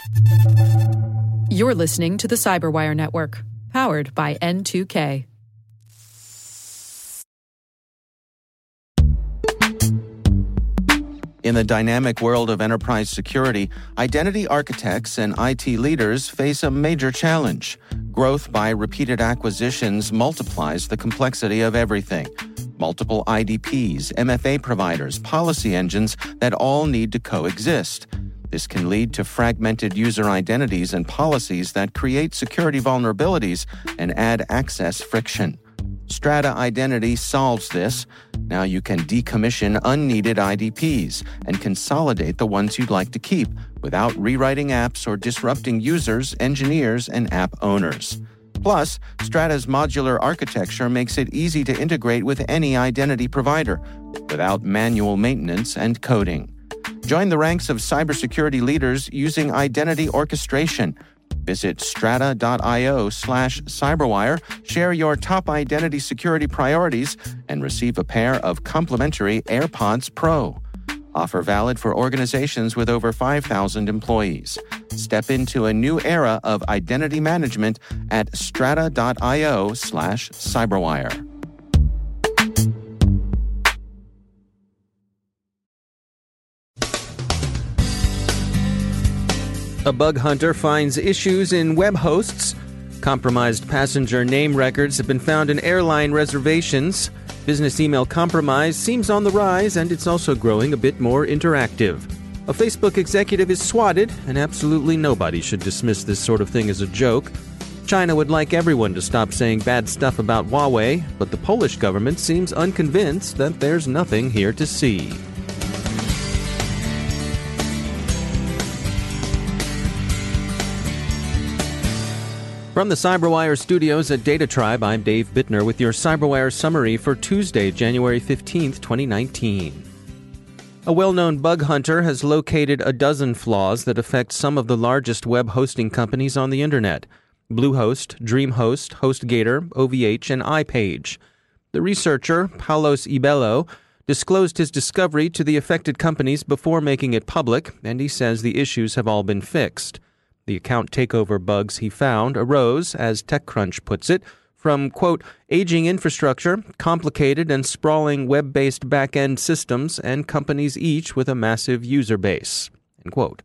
You're listening to the Cyberwire Network, powered by N2K. In the dynamic world of enterprise security, identity architects and IT leaders face a major challenge. Growth by repeated acquisitions multiplies the complexity of everything. Multiple IDPs, MFA providers, policy engines that all need to coexist. This can lead to fragmented user identities and policies that create security vulnerabilities and add access friction. Strata Identity solves this. Now you can decommission unneeded IDPs and consolidate the ones you'd like to keep without rewriting apps or disrupting users, engineers, and app owners. Plus, Strata's modular architecture makes it easy to integrate with any identity provider without manual maintenance and coding. Join the ranks of cybersecurity leaders using identity orchestration. Visit strata.io/cyberwire, share your top identity security priorities, and receive a pair of complimentary AirPods Pro. Offer valid for organizations with over 5,000 employees. Step into a new era of identity management at strata.io/cyberwire. A bug hunter finds issues in web hosts. Compromised passenger name records have been found in airline reservations. Business email compromise seems on the rise, and it's also growing a bit more interactive. A Facebook executive is swatted, and absolutely nobody should dismiss this sort of thing as a joke. China would like everyone to stop saying bad stuff about Huawei, but the Polish government seems unconvinced that there's nothing here to see. From the Cyberwire studios at Data Tribe, I'm Dave Bittner with your Cyberwire summary for Tuesday, January 15th, 2019. A well-known bug hunter has located a dozen flaws that affect some of the largest web hosting companies on the Internet: Bluehost, DreamHost, HostGator, OVH, and iPage. The researcher, Paulos Ibello, disclosed his discovery to the affected companies before making it public, and he says the issues have all been fixed. The account takeover bugs he found arose, as TechCrunch puts it, from, quote, aging infrastructure, complicated and sprawling web-based back-end systems, and companies each with a massive user base, end quote.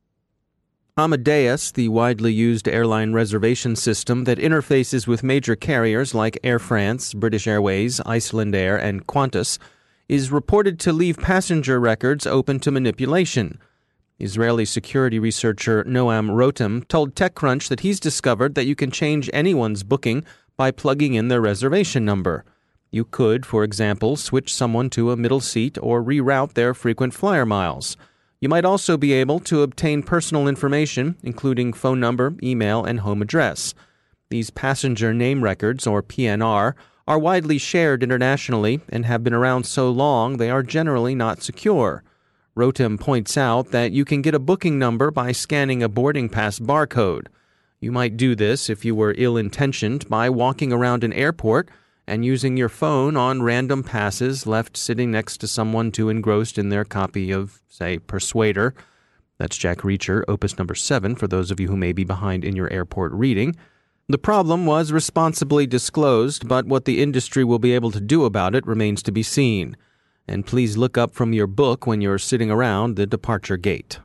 Amadeus, the widely used airline reservation system that interfaces with major carriers like Air France, British Airways, Icelandair, and Qantas, is reported to leave passenger records open to manipulation. Israeli security researcher Noam Rotem told TechCrunch that he's discovered that you can change anyone's booking by plugging in their reservation number. You could, for example, switch someone to a middle seat or reroute their frequent flyer miles. You might also be able to obtain personal information, including phone number, email, and home address. These passenger name records, or PNR, are widely shared internationally and have been around so long they are generally not secure. Rotem points out that you can get a booking number by scanning a boarding pass barcode. You might do this if you were ill-intentioned by walking around an airport and using your phone on random passes left sitting next to someone too engrossed in their copy of, say, Persuader. That's Jack Reacher, opus number 7, for those of you who may be behind in your airport reading. The problem was responsibly disclosed, but what the industry will be able to do about it remains to be seen. And please look up from your book when you're sitting around the departure gate.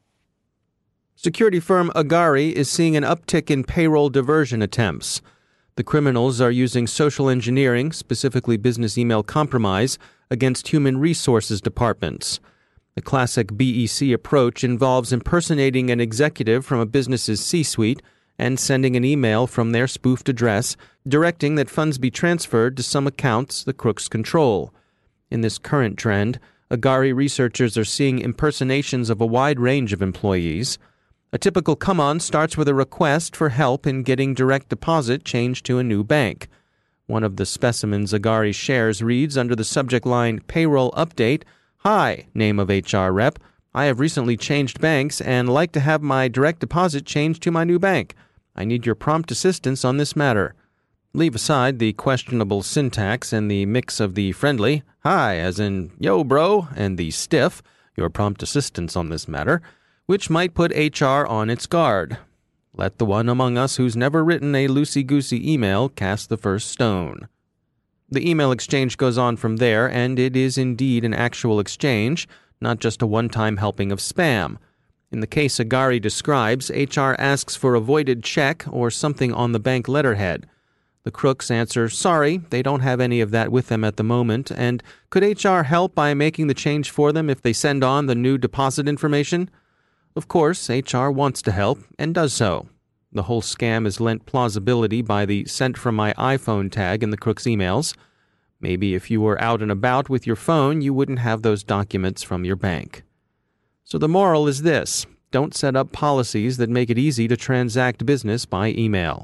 Security firm Agari is seeing an uptick in payroll diversion attempts. The criminals are using social engineering, specifically business email compromise, against human resources departments. The classic BEC approach involves impersonating an executive from a business's C-suite and sending an email from their spoofed address directing that funds be transferred to some accounts the crooks control. In this current trend, Agari researchers are seeing impersonations of a wide range of employees. A typical come-on starts with a request for help in getting direct deposit changed to a new bank. One of the specimens Agari shares reads under the subject line, Payroll Update, Hi, name of HR rep. I have recently changed banks and like to have my direct deposit changed to my new bank. I need your prompt assistance on this matter. Leave aside the questionable syntax and the mix of the friendly, hi, as in, yo, bro, and the stiff, your prompt assistance on this matter. which might put HR on its guard. Let the one among us who's never written a loosey-goosey email cast the first stone. The email exchange goes on from there, and it is indeed an actual exchange, not just a one-time helping of spam. In the case Agari describes, HR asks for a voided check or something on the bank letterhead. The crooks answer, sorry, they don't have any of that with them at the moment, and could HR help by making the change for them if they send on the new deposit information? Of course, HR wants to help, and does so. The whole scam is lent plausibility by the sent from my iPhone tag in the crook's emails. Maybe if you were out and about with your phone, you wouldn't have those documents from your bank. So the moral is this: don't set up policies that make it easy to transact business by email.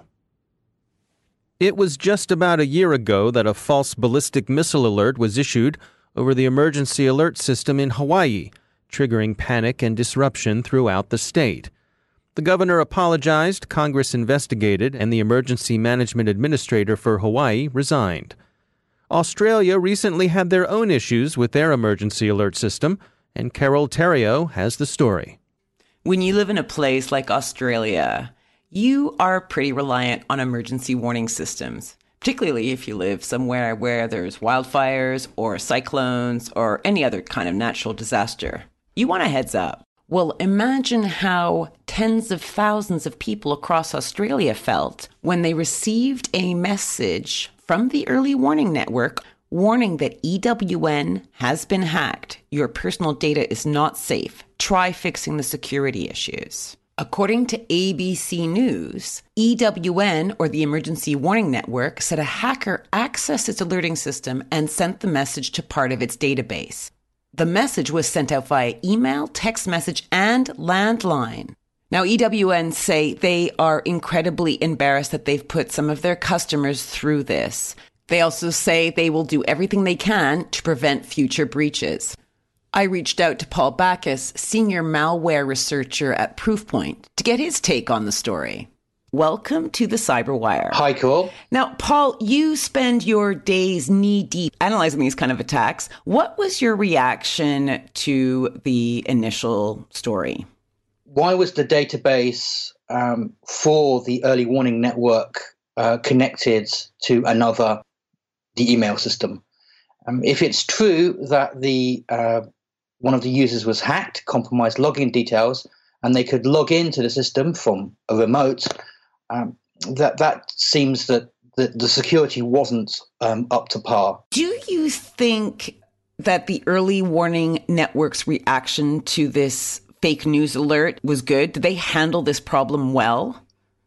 It was just about a year ago that a false ballistic missile alert was issued over the emergency alert system in Hawaii, triggering panic and disruption throughout the state. The governor apologized, Congress investigated, and the emergency management administrator for Hawaii resigned. Australia recently had their own issues with their emergency alert system, and Carol Theriault has the story. When you live in a place like Australia, you are pretty reliant on emergency warning systems, particularly if you live somewhere where there's wildfires or cyclones or any other kind of natural disaster. You want a heads up. Well, imagine how tens of thousands of people across Australia felt when they received a message from the Early Warning Network warning that EWN has been hacked. Your personal data is not safe. Try fixing the security issues. According to ABC News, EWN, or the Emergency Warning Network, said a hacker accessed its alerting system and sent the message to part of its database. The message was sent out via email, text message, and landline. Now, EWN say they are incredibly embarrassed that they've put some of their customers through this. They also say they will do everything they can to prevent future breaches. I reached out to Paul Backus, senior malware researcher at Proofpoint, to get his take on the story. Welcome to the Cyberwire. Hi, Carol. Now, Paul, you spend your days knee-deep analyzing these kind of attacks. What was your reaction to the initial story? Why was the database for the Early Warning Network connected to the email system? If it's true that the one of the users was hacked, compromised login details, and they could log into the system from a remote, that seems that the security wasn't up to par. Do you think that the Early Warning Network's reaction to this fake news alert was good? Did they handle this problem well?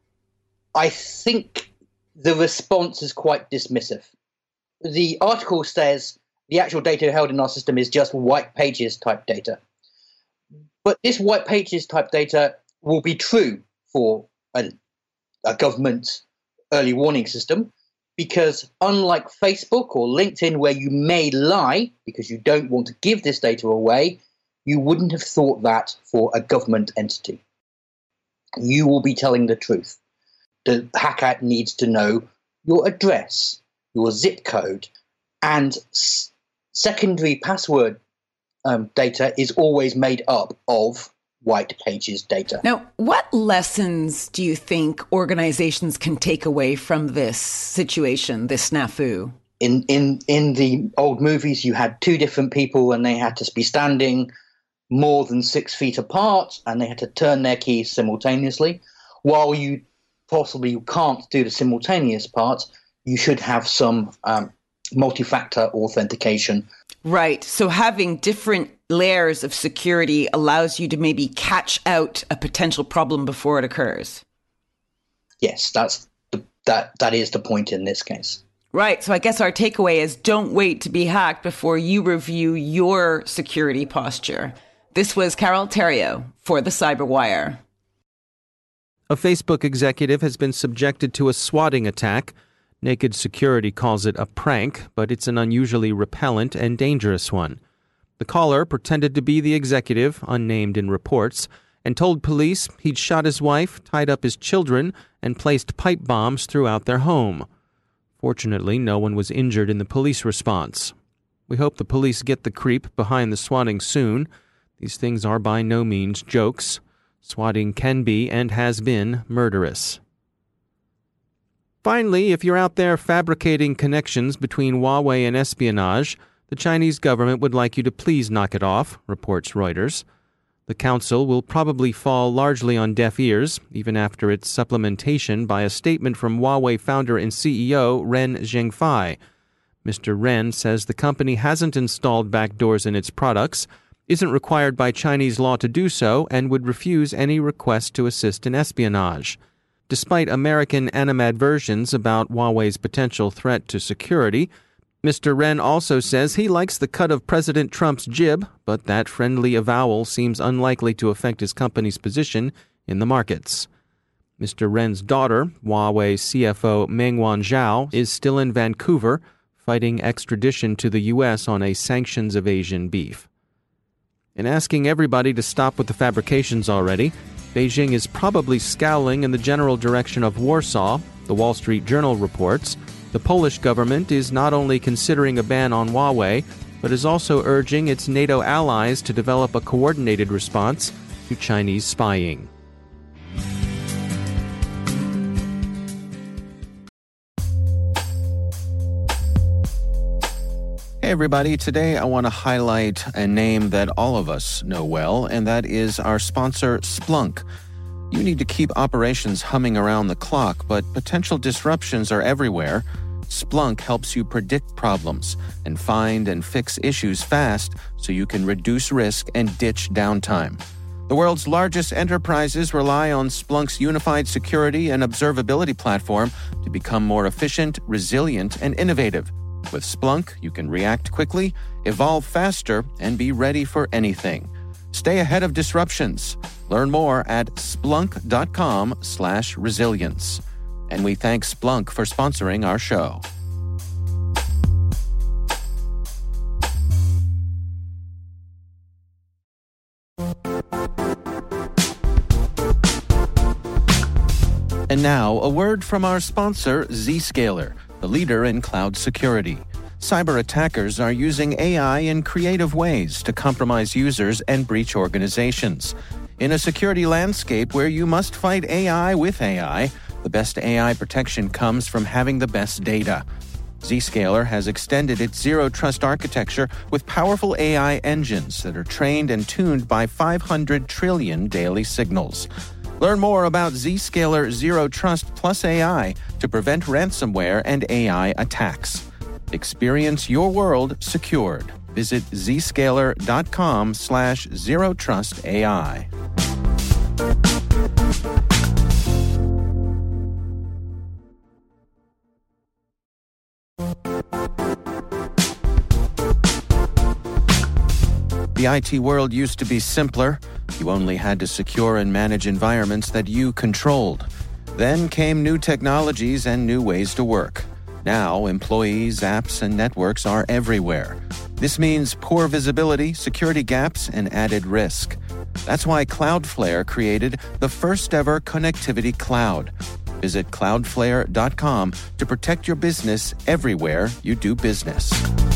I think the response is quite dismissive. The article says the actual data held in our system is just white pages type data. But this white pages type data will be true for a government early warning system, because unlike Facebook or LinkedIn, where you may lie because you don't want to give this data away, you wouldn't have thought that for a government entity. You will be telling the truth. The hacker needs to know your address, your zip code, and secondary password data is always made up of white pages data. Now, what lessons do you think organizations can take away from this situation, this snafu? In the old movies, you had two different people and they had to be standing more than 6 feet apart and they had to turn their keys simultaneously. While you possibly can't do the simultaneous part, you should have some multi-factor authentication. Right. So having different layers of security allows you to maybe catch out a potential problem before it occurs. Yes, that is the point in this case. Right. So I guess our takeaway is don't wait to be hacked before you review your security posture. This was Carol Theriault for the Cyberwire. A Facebook executive has been subjected to a swatting attack. Naked Security calls it a prank, but it's an unusually repellent and dangerous one. The caller pretended to be the executive, unnamed in reports, and told police he'd shot his wife, tied up his children, and placed pipe bombs throughout their home. Fortunately, no one was injured in the police response. We hope the police get the creep behind the swatting soon. These things are by no means jokes. Swatting can be and has been murderous. Finally, if you're out there fabricating connections between Huawei and espionage, the Chinese government would like you to please knock it off, reports Reuters. The council will probably fall largely on deaf ears, even after its supplementation by a statement from Huawei founder and CEO Ren Zhengfei. Mr. Ren says the company hasn't installed backdoors in its products, isn't required by Chinese law to do so, and would refuse any request to assist in espionage. Despite American animadversions about Huawei's potential threat to security, Mr. Ren also says he likes the cut of President Trump's jib, but that friendly avowal seems unlikely to affect his company's position in the markets. Mr. Ren's daughter, Huawei CFO Meng Wanzhou, is still in Vancouver, fighting extradition to the U.S. on a sanctions evasion beef. In asking everybody to stop with the fabrications already, Beijing is probably scowling in the general direction of Warsaw, the Wall Street Journal reports. The Polish government is not only considering a ban on Huawei, but is also urging its NATO allies to develop a coordinated response to Chinese spying. Hey everybody, today I want to highlight a name that all of us know well, and that is our sponsor, Splunk. You need to keep operations humming around the clock, but potential disruptions are everywhere. Splunk helps you predict problems and find and fix issues fast so you can reduce risk and ditch downtime. The world's largest enterprises rely on Splunk's unified security and observability platform to become more efficient, resilient, and innovative. With Splunk, you can react quickly, evolve faster, and be ready for anything. Stay ahead of disruptions. Learn more at splunk.com/resilience. And we thank Splunk for sponsoring our show. And now, a word from our sponsor, Zscaler, the leader in cloud security. Cyber attackers are using AI in creative ways to compromise users and breach organizations. In a security landscape where you must fight AI with AI, the best AI protection comes from having the best data. Zscaler has extended its zero-trust architecture with powerful AI engines that are trained and tuned by 500 trillion daily signals. Learn more about Zscaler Zero Trust Plus AI to prevent ransomware and AI attacks. Experience your world secured. Visit zscaler.com/zerotrustai. The IT world used to be simpler. You only had to secure and manage environments that you controlled. Then came new technologies and new ways to work. Now, employees, apps, and networks are everywhere. This means poor visibility, security gaps, and added risk. That's why Cloudflare created the first-ever connectivity cloud. Visit cloudflare.com to protect your business everywhere you do business.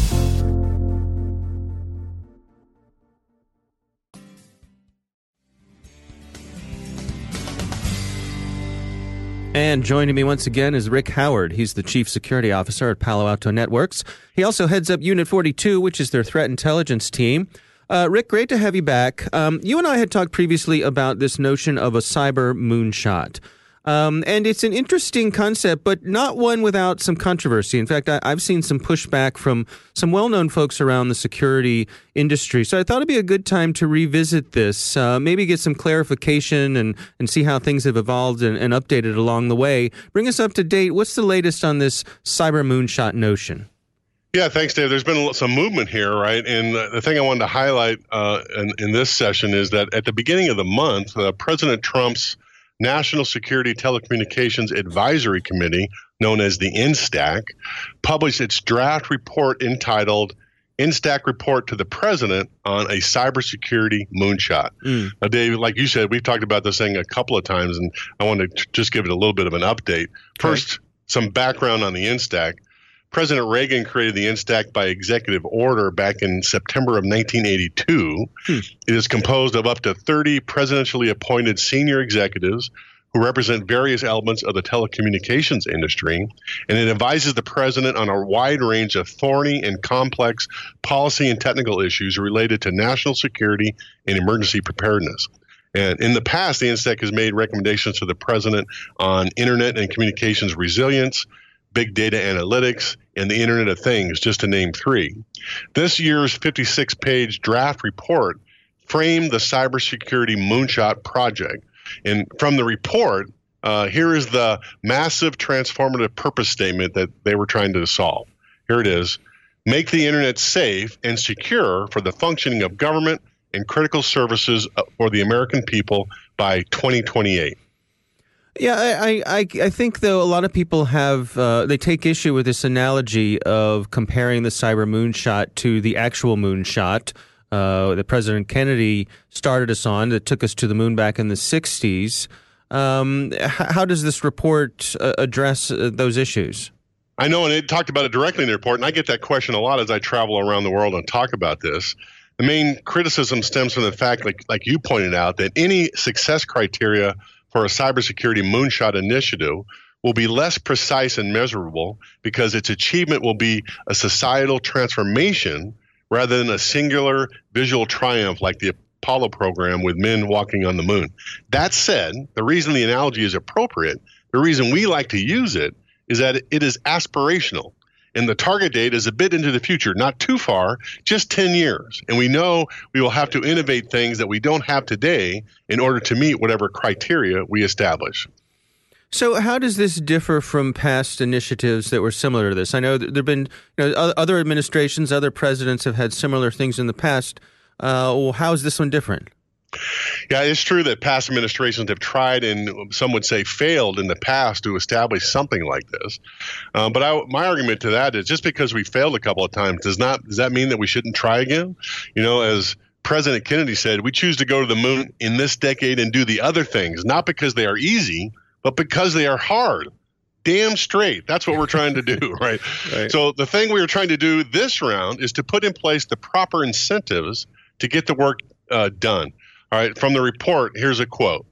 And joining me once again is Rick Howard. He's the Chief Security Officer at Palo Alto Networks. He also heads up Unit 42, which is their threat intelligence team. Rick, great to have you back. You and I had talked previously about this notion of a cyber moonshot. And it's an interesting concept, but not one without some controversy. In fact, I've seen some pushback from some well-known folks around the security industry. So I thought it'd be a good time to revisit this, maybe get some clarification and see how things have evolved and updated along the way. Bring us up to date. What's the latest on this cyber moonshot notion? Yeah, thanks, Dave. There's been some movement here, right? And the thing I wanted to highlight in this session is that at the beginning of the month, President Trump's National Security Telecommunications Advisory Committee, known as the NSTAC, published its draft report entitled NSTAC Report to the President on a Cybersecurity Moonshot. Now, Dave, like you said, we've talked about this thing a couple of times, and I want to just give it a little bit of an update. First, some background on the NSTAC. President Reagan created the INSTAC by executive order back in September of 1982. It is composed of up to 30 presidentially appointed senior executives who represent various elements of the telecommunications industry, and it advises the president on a wide range of thorny and complex policy and technical issues related to national security and emergency preparedness. And in the past, the INSTAC has made recommendations to the president on internet and communications resilience, big data analytics, and the Internet of Things, just to name three. This year's 56-page draft report framed the cybersecurity moonshot project. And from the report, here is the massive transformative purpose statement that they were trying to solve. Here it is. Make the Internet safe and secure for the functioning of government and critical services for the American people by 2028. Yeah, I think, though, a lot of people have, they take issue with this analogy of comparing the cyber moonshot to the actual moonshot that President Kennedy started us on, that took us to the moon back in the 60s. How does this report address those issues? I know, and it talked about it directly in the report, and I get that question a lot as I travel around the world and talk about this. The main criticism stems from the fact, like you pointed out, that any success criteria for a cybersecurity moonshot initiative will be less precise and measurable because its achievement will be a societal transformation rather than a singular visual triumph like the Apollo program with men walking on the moon. That said, the reason the analogy is appropriate, the reason we like to use it, is that it is aspirational. And the target date is a bit into the future, not too far, just 10 years. And we know we will have to innovate things that we don't have today in order to meet whatever criteria we establish. So how does this differ from past initiatives that were similar to this? I know there have been other administrations, other presidents have had similar things in the past. Well, how is this one different? Yeah, it's true that past administrations have tried and some would say failed in the past to establish something like this. But my argument to that is just because we failed a couple of times does that mean that we shouldn't try again? You know, as President Kennedy said, we choose to go to the moon in this decade and do the other things, not because they are easy, but because they are hard. Damn straight. That's what we're trying to do, right? So the thing we were trying to do this round is to put in place the proper incentives to get the work done. All right, from the report, here's a quote.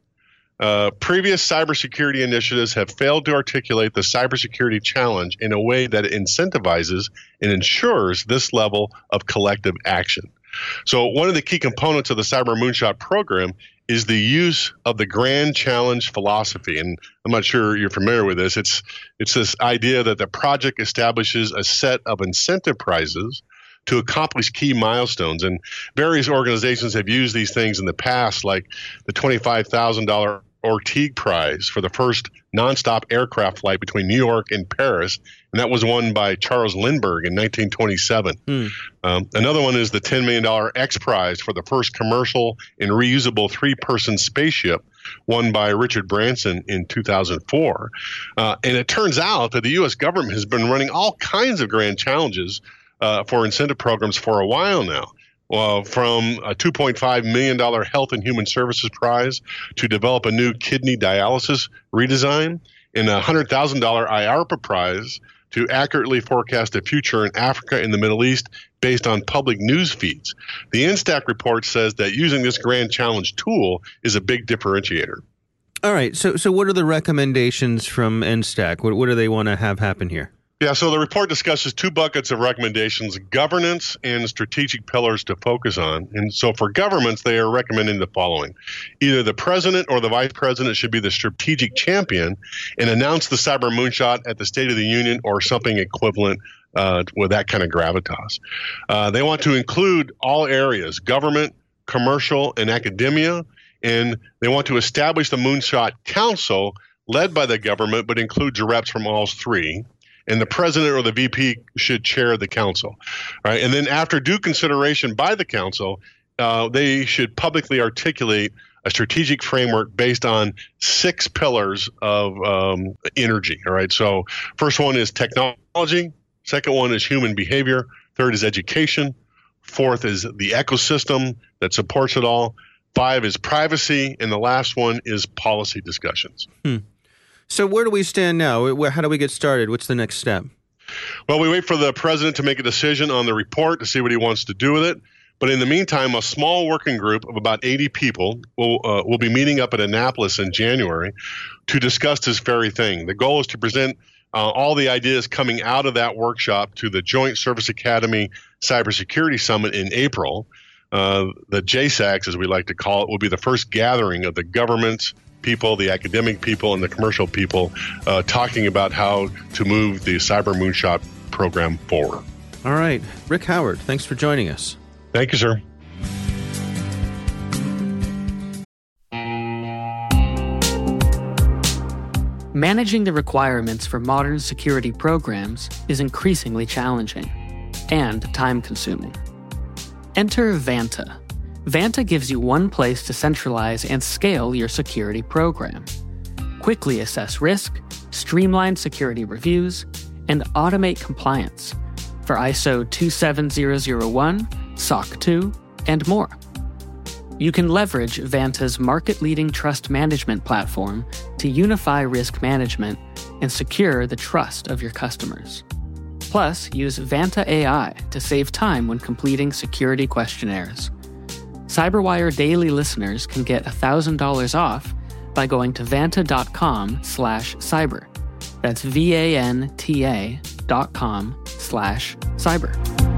Previous cybersecurity initiatives have failed to articulate the cybersecurity challenge in a way that incentivizes and ensures this level of collective action. So one of the key components of the Cyber Moonshot program is the use of the grand challenge philosophy. And I'm not sure you're familiar with this. It's this idea that the project establishes a set of incentive prizes to accomplish key milestones. And various organizations have used these things in the past, like the $25,000 Orteig Prize for the first nonstop aircraft flight between New York and Paris. And that was won by Charles Lindbergh in 1927. Another one is the $10 million X Prize for the first commercial and reusable three-person spaceship, won by Richard Branson in 2004. And it turns out that the U.S. government has been running all kinds of grand challenges for incentive programs for a while now. From a $2.5 million Health and Human Services Prize to develop a new kidney dialysis redesign, and a $100,000 IARPA Prize to accurately forecast the future in Africa and the Middle East based on public news feeds. The INSTAC report says that using this grand challenge tool is a big differentiator. All right, so what are the recommendations from INSTAC? What do they want to have happen here? Yeah, so the report discusses two buckets of recommendations, governance and strategic pillars to focus on. And so for governments, they are recommending the following. Either the president or the vice president should be the strategic champion and announce the cyber moonshot at the State of the Union or something equivalent with that kind of gravitas. They want to include all areas, government, commercial, and academia, and they want to establish the Moonshot Council led by the government but includes reps from all three. And the president or the VP should chair the council. All right? And then after due consideration by the council, they should publicly articulate a strategic framework based on 6 pillars of energy. All right. So first one is technology. Second one is human behavior. Third is education. Fourth is the ecosystem that supports it all. 5 is privacy. And the last one is policy discussions. So where do we stand now? How do we get started? What's the next step? Well, we wait for the president to make a decision on the report to see what he wants to do with it. But in the meantime, a small working group of about 80 people will be meeting up at Annapolis in January to discuss this very thing. The goal is to present all the ideas coming out of that workshop to the Joint Service Academy Cybersecurity Summit in April. The JSACs, as we like to call it, will be the first gathering of the government people, the academic people, and the commercial people talking about how to move the Cyber Moonshot program forward. All right. Rick Howard, thanks for joining us. Thank you, sir. Managing the requirements for modern security programs is increasingly challenging and time-consuming. Enter Vanta. Vanta gives you one place to centralize and scale your security program. Quickly assess risk, streamline security reviews, and automate compliance for ISO 27001, SOC 2, and more. You can leverage Vanta's market-leading trust management platform to unify risk management and secure the trust of your customers. Plus, use Vanta AI to save time when completing security questionnaires. CyberWire Daily listeners can get $1,000 off by going to vanta.com/cyber. That's VANTA.com/cyber.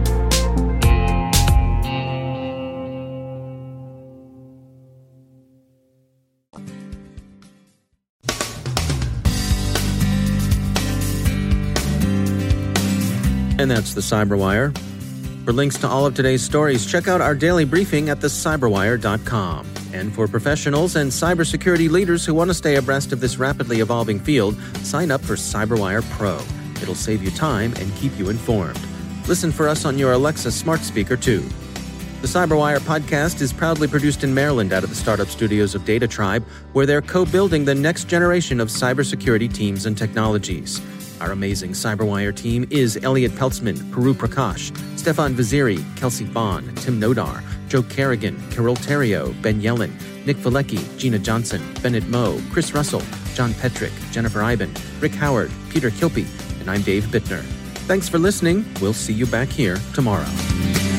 And that's the CyberWire. For links to all of today's stories, check out our daily briefing at thecyberwire.com. And for professionals and cybersecurity leaders who want to stay abreast of this rapidly evolving field, sign up for CyberWire Pro. It'll save you time and keep you informed. Listen for us on your Alexa smart speaker, too. The CyberWire podcast is proudly produced in Maryland out of the startup studios of Data Tribe, where they're co-building the next generation of cybersecurity teams and technologies. Our amazing CyberWire team is Elliot Peltzman, Puru Prakash, Stefan Vaziri, Kelsey Bond, Tim Nodar, Joe Kerrigan, Carol Terrio, Ben Yellen, Nick Valecki, Gina Johnson, Bennett Moe, Chris Russell, John Petrick, Jennifer Iben, Rick Howard, Peter Kilpie, and I'm Dave Bittner. Thanks for listening. We'll see you back here tomorrow.